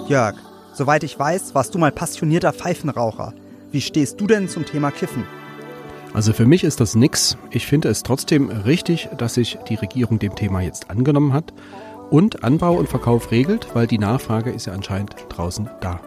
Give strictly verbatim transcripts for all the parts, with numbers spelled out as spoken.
Jörg, soweit ich weiß, warst du mal passionierter Pfeifenraucher. Wie stehst du denn zum Thema Kiffen? Also für mich ist das nix. Ich finde es trotzdem richtig, dass sich die Regierung dem Thema jetzt angenommen hat und Anbau und Verkauf regelt, weil die Nachfrage ist ja anscheinend draußen da.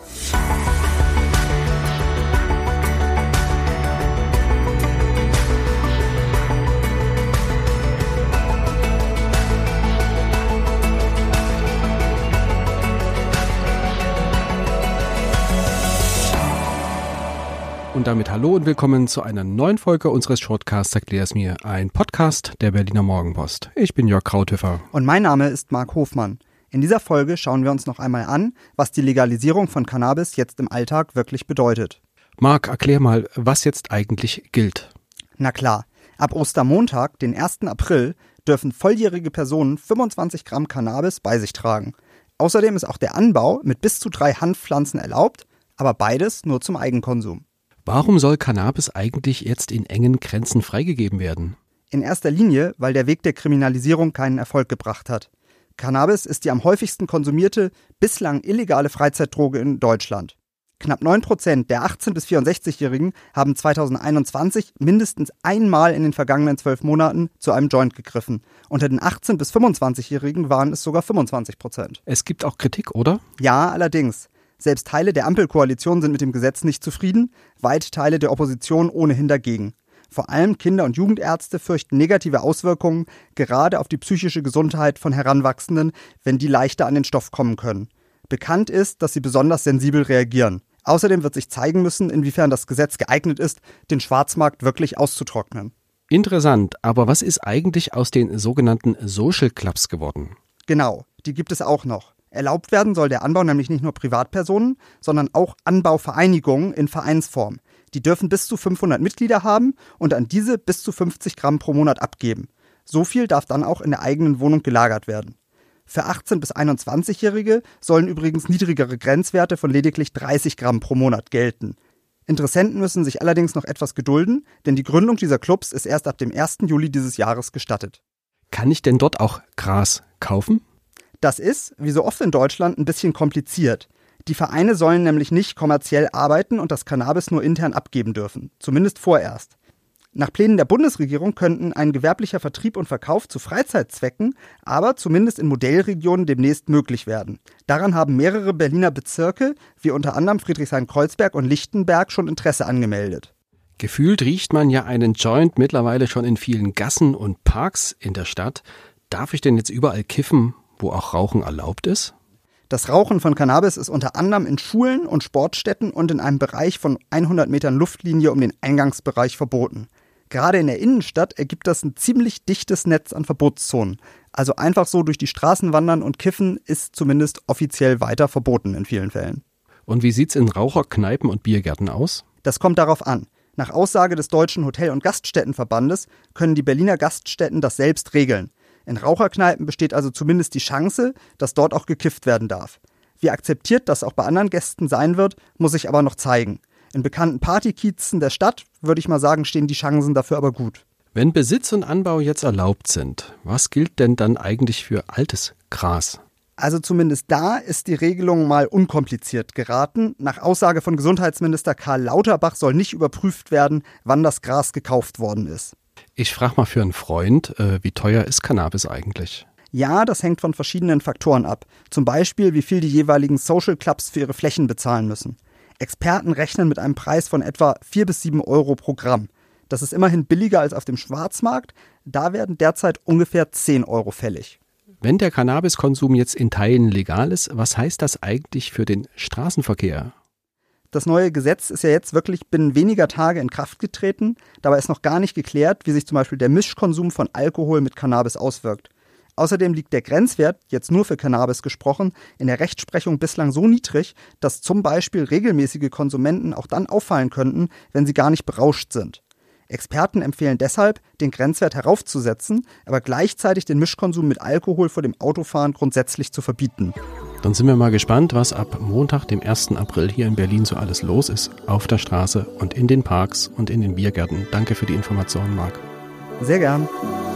Und damit hallo und willkommen zu einer neuen Folge unseres Shortcasts Erklär's mir, ein Podcast der Berliner Morgenpost. Ich bin Jörg Krauthöfer. Und mein Name ist Marc Hofmann. In dieser Folge schauen wir uns noch einmal an, was die Legalisierung von Cannabis jetzt im Alltag wirklich bedeutet. Marc, erklär mal, was jetzt eigentlich gilt. Na klar, ab Ostermontag, den ersten April, dürfen volljährige Personen fünfundzwanzig Gramm Cannabis bei sich tragen. Außerdem ist auch der Anbau mit bis zu drei Hanfpflanzen erlaubt, aber beides nur zum Eigenkonsum. Warum soll Cannabis eigentlich jetzt in engen Grenzen freigegeben werden? In erster Linie, weil der Weg der Kriminalisierung keinen Erfolg gebracht hat. Cannabis ist die am häufigsten konsumierte, bislang illegale Freizeitdroge in Deutschland. Knapp neun Prozent der achtzehn- bis vierundsechzigjährigen haben zweitausendeinundzwanzig mindestens einmal in den vergangenen zwölf Monaten zu einem Joint gegriffen. Unter den achtzehn- bis fünfundzwanzigjährigen waren es sogar fünfundzwanzig Prozent. Es gibt auch Kritik, oder? Ja, allerdings. Selbst Teile der Ampelkoalition sind mit dem Gesetz nicht zufrieden, weit Teile der Opposition ohnehin dagegen. Vor allem Kinder- und Jugendärzte fürchten negative Auswirkungen, gerade auf die psychische Gesundheit von Heranwachsenden, wenn die leichter an den Stoff kommen können. Bekannt ist, dass sie besonders sensibel reagieren. Außerdem wird sich zeigen müssen, inwiefern das Gesetz geeignet ist, den Schwarzmarkt wirklich auszutrocknen. Interessant, aber was ist eigentlich aus den sogenannten Social Clubs geworden? Genau, die gibt es auch noch. Erlaubt werden soll der Anbau nämlich nicht nur Privatpersonen, sondern auch Anbauvereinigungen in Vereinsform. Die dürfen bis zu fünfhundert Mitglieder haben und an diese bis zu fünfzig Gramm pro Monat abgeben. So viel darf dann auch in der eigenen Wohnung gelagert werden. Für achtzehn- bis einundzwanzigjährige sollen übrigens niedrigere Grenzwerte von lediglich dreißig Gramm pro Monat gelten. Interessenten müssen sich allerdings noch etwas gedulden, denn die Gründung dieser Clubs ist erst ab dem ersten Juli dieses Jahres gestattet. Kann ich denn dort auch Gras kaufen? Das ist, wie so oft in Deutschland, ein bisschen kompliziert. Die Vereine sollen nämlich nicht kommerziell arbeiten und das Cannabis nur intern abgeben dürfen, zumindest vorerst. Nach Plänen der Bundesregierung könnten ein gewerblicher Vertrieb und Verkauf zu Freizeitzwecken aber zumindest in Modellregionen demnächst möglich werden. Daran haben mehrere Berliner Bezirke, wie unter anderem Friedrichshain-Kreuzberg und Lichtenberg, schon Interesse angemeldet. Gefühlt riecht man ja einen Joint mittlerweile schon in vielen Gassen und Parks in der Stadt. Darf ich denn jetzt überall kiffen, wo auch Rauchen erlaubt ist? Das Rauchen von Cannabis ist unter anderem in Schulen und Sportstätten und in einem Bereich von hundert Metern Luftlinie um den Eingangsbereich verboten. Gerade in der Innenstadt ergibt das ein ziemlich dichtes Netz an Verbotszonen. Also einfach so durch die Straßen wandern und kiffen ist zumindest offiziell weiter verboten in vielen Fällen. Und wie sieht's in Raucherkneipen und Biergärten aus? Das kommt darauf an. Nach Aussage des Deutschen Hotel- und Gaststättenverbandes können die Berliner Gaststätten das selbst regeln. In Raucherkneipen besteht also zumindest die Chance, dass dort auch gekifft werden darf. Wie akzeptiert das auch bei anderen Gästen sein wird, muss sich aber noch zeigen. In bekannten Partykiezen der Stadt, würde ich mal sagen, stehen die Chancen dafür aber gut. Wenn Besitz und Anbau jetzt erlaubt sind, was gilt denn dann eigentlich für altes Gras? Also zumindest da ist die Regelung mal unkompliziert geraten. Nach Aussage von Gesundheitsminister Karl Lauterbach soll nicht überprüft werden, wann das Gras gekauft worden ist. Ich frage mal für einen Freund, äh, wie teuer ist Cannabis eigentlich? Ja, das hängt von verschiedenen Faktoren ab. Zum Beispiel, wie viel die jeweiligen Social Clubs für ihre Flächen bezahlen müssen. Experten rechnen mit einem Preis von etwa vier bis sieben Euro pro Gramm. Das ist immerhin billiger als auf dem Schwarzmarkt. Da werden derzeit ungefähr zehn Euro fällig. Wenn der Cannabiskonsum jetzt in Teilen legal ist, was heißt das eigentlich für den Straßenverkehr? Das neue Gesetz ist ja jetzt wirklich binnen weniger Tage in Kraft getreten. Dabei ist noch gar nicht geklärt, wie sich zum Beispiel der Mischkonsum von Alkohol mit Cannabis auswirkt. Außerdem liegt der Grenzwert, jetzt nur für Cannabis gesprochen, in der Rechtsprechung bislang so niedrig, dass zum Beispiel regelmäßige Konsumenten auch dann auffallen könnten, wenn sie gar nicht berauscht sind. Experten empfehlen deshalb, den Grenzwert heraufzusetzen, aber gleichzeitig den Mischkonsum mit Alkohol vor dem Autofahren grundsätzlich zu verbieten. Dann sind wir mal gespannt, was ab Montag, dem ersten April hier in Berlin so alles los ist, auf der Straße und in den Parks und in den Biergärten. Danke für die Informationen, Marc. Sehr gern.